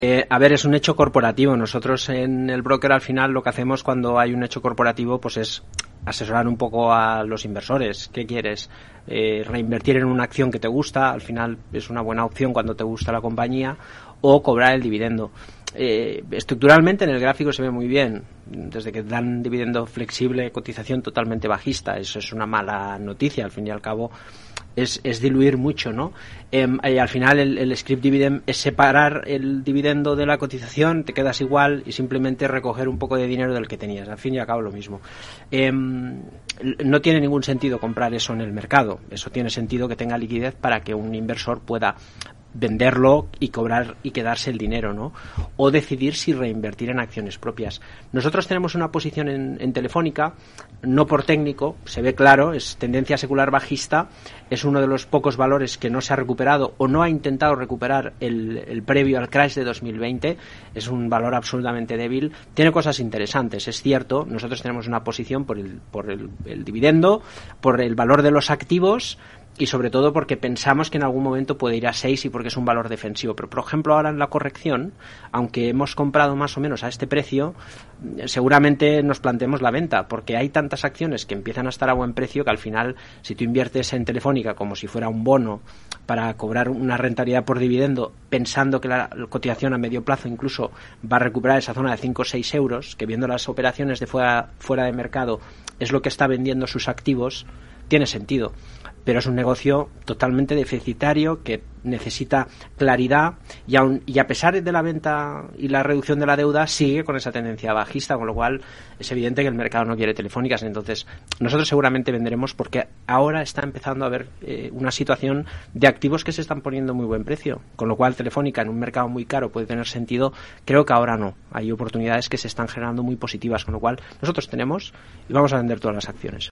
A ver, es un hecho corporativo. Nosotros en el broker al final lo que hacemos cuando hay un hecho corporativo pues es asesorar un poco a los inversores. ¿Qué quieres? Reinvertir en una acción que te gusta, al final es una buena opción cuando te gusta la compañía, o cobrar el dividendo. Estructuralmente en el gráfico se ve muy bien, desde que dan dividendo flexible, cotización totalmente bajista. Eso es una mala noticia, al fin y al cabo es diluir mucho, ¿no? Al final el scrip dividend es separar el dividendo de la cotización, te quedas igual y simplemente recoger un poco de dinero del que tenías, al fin y al cabo lo mismo. No tiene ningún sentido comprar eso en el mercado, eso tiene sentido que tenga liquidez para que un inversor pueda venderlo y cobrar y quedarse el dinero, ¿no? O decidir si reinvertir en acciones propias. Nosotros tenemos una posición en Telefónica, no por técnico, se ve claro, es tendencia secular bajista, es uno de los pocos valores que no se ha recuperado o no ha intentado recuperar el previo al crash de 2020, es un valor absolutamente débil, tiene cosas interesantes, es cierto, nosotros tenemos una posición por el dividendo, por el valor de los activos, y sobre todo porque pensamos que en algún momento puede ir a 6 y porque es un valor defensivo. Pero, por ejemplo, ahora en la corrección, aunque hemos comprado más o menos a este precio, seguramente nos planteemos la venta, porque hay tantas acciones que empiezan a estar a buen precio que al final, si tú inviertes en Telefónica como si fuera un bono para cobrar una rentabilidad por dividendo, pensando que la cotización a medio plazo incluso va a recuperar esa zona de 5 o 6 euros, que viendo las operaciones de fuera de mercado es lo que está vendiendo sus activos, tiene sentido. Pero es un negocio totalmente deficitario que necesita claridad y a pesar de la venta y la reducción de la deuda sigue con esa tendencia bajista, con lo cual es evidente que el mercado no quiere Telefónicas. Entonces nosotros seguramente venderemos porque ahora está empezando a haber una situación de activos que se están poniendo muy buen precio, con lo cual Telefónica en un mercado muy caro puede tener sentido. Creo que ahora no, hay oportunidades que se están generando muy positivas, con lo cual nosotros tenemos y vamos a vender todas las acciones.